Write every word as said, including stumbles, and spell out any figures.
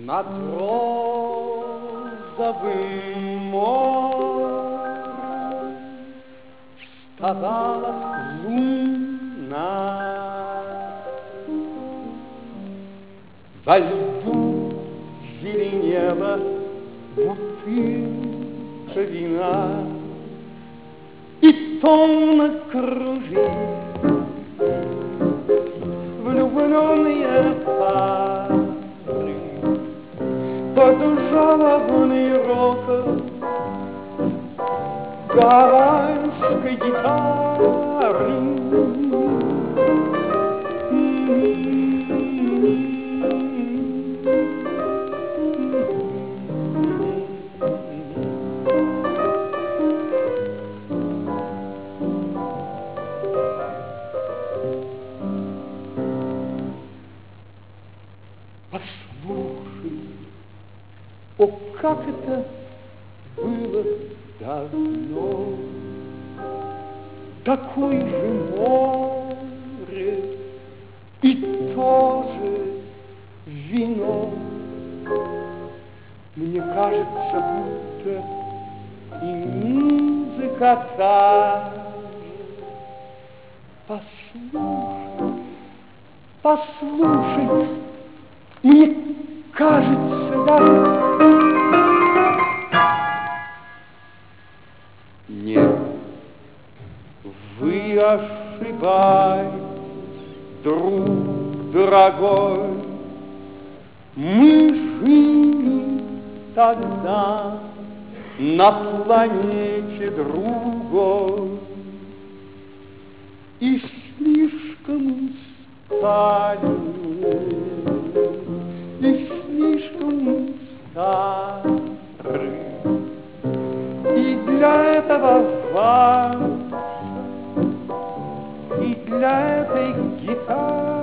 Над розовым морем вставала луна. Во льду зеленела бутылка вина, и томно кружили влюбленные пары под жалобный рокот гавайской гитары. Послушай, о, как это было давно, такое же море и тоже вино. Мне кажется, будто и музыка та же. Послушай, послушай, мне кажется даже... Нет, вы ошибаетесь, друг дорогой. Мы жили тогда на планете другой и слишком устали, и слишком стары, и для этого вальса, и для этой гитары